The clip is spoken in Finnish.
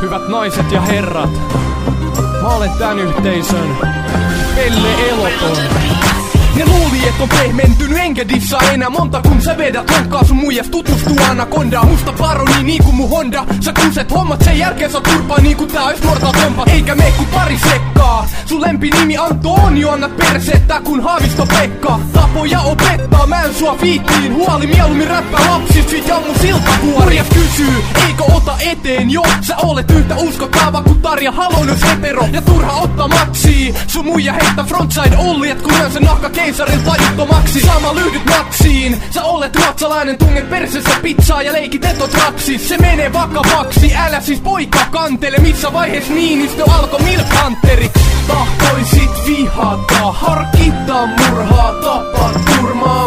Hyvät naiset ja herrat, mä olen tän yhteisön Pelle Eloton. Ne luuli, et on pehmentynyt enkä dissaa enää monta kun sä vedät lonkkaa sun muijas tutustuu anakondaa. Musta paroni niinku mun Honda. Sä kuuset hommat sen jälkeen sä turpaa niinku tää ois Mortal Kombat. Eikä mene ku pari sekkaa. Sun lempinimi Antonio, annat persettä kun Haavisto Pekka. Tapoja opettaa, mä en sua viittiin. Huoli mieluummin räppää lapsis sit jammu siltavuorias kysyy, eikö ota eteen jo? Sä olet yhtä uskottava kun Tarja Halonen hetero. Ja turha ottaa maksii. Sun muija heittää frontside olliet kun lyön sen nahka keisarin tajuttomaksi. Sama lyhdyt maksiin. Sä olet ruotsalainen, tunget persessä pizzaa ja leikit et oot rapsis. Se menee vakavaksi, älä siis poika kantele. Missä vaiheessa Niinistö alkoi milkhanteriksi? Tahtoisit vihata, harkita murhaa, tapaa turmaa.